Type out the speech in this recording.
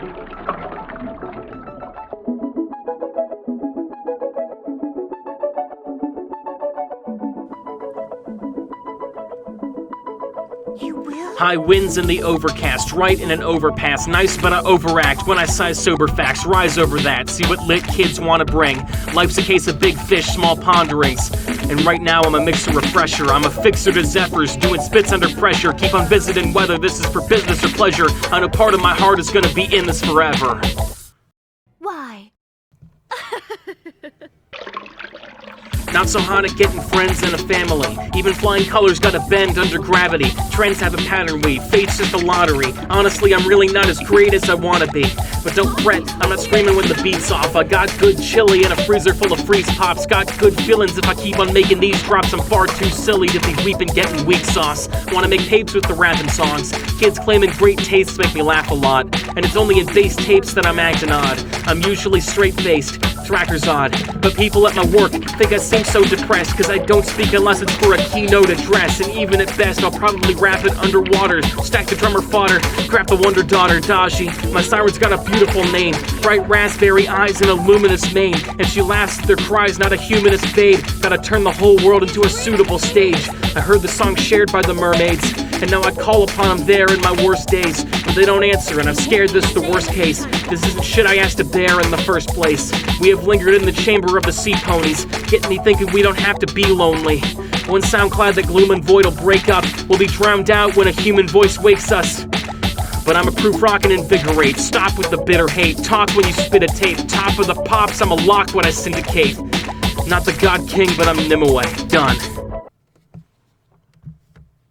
You will? High winds in the overcast, right in an overpass. Nice, but I overact when I size sober facts. Rise over that, see what lit kids want to bring. Life's a case of big fish, small ponderings. And right now I'm a mixer refresher. I'm a fixer to zephyrs, doing spits under pressure. Keep on visiting whether this is for business or pleasure. I know part of my heart is gonna be in this forever. Why? Not so hot at getting friends and a family. Even flying colors gotta bend under gravity. Trends have a pattern weave, fate's just a lottery. Honestly, I'm really not as great as I wanna be. But don't fret, I'm not screaming when the beat's off. I got good chili and a freezer full of freeze pops. Got good feelings if I keep on making these drops. I'm far too silly to be weeping getting weak sauce. Wanna make tapes with the rapping songs. Kids claiming great tastes make me laugh a lot. And it's only in bass tapes that I'm acting odd. I'm usually straight-faced, tracker's odd. But people at my work think I seem so depressed, cause I don't speak unless it's for a keynote address. And even at best, I'll probably rap it underwater. Stack the drummer fodder, grab the wonder daughter, Daji. My siren's got a beautiful name, bright raspberry eyes and a luminous mane. And she laughs at their cries, not a humanist babe. Gotta turn the whole world into a suitable stage. I heard the song shared by the mermaids, and now I call upon them there in my worst days. But they don't answer, and I'm scared this is the worst case. This isn't shit I asked to bear in the first place. We have lingered in the chamber of the sea ponies, getting me thinking we don't have to be lonely. One SoundCloud that gloom and void will break up. We'll be drowned out when a human voice wakes us. But I'm a proof rock and invigorate. Stop with the bitter hate. Talk when you spit a tape. Top of the pops, I'm a lock when I syndicate. Not the God King, but I'm Nimue. Done.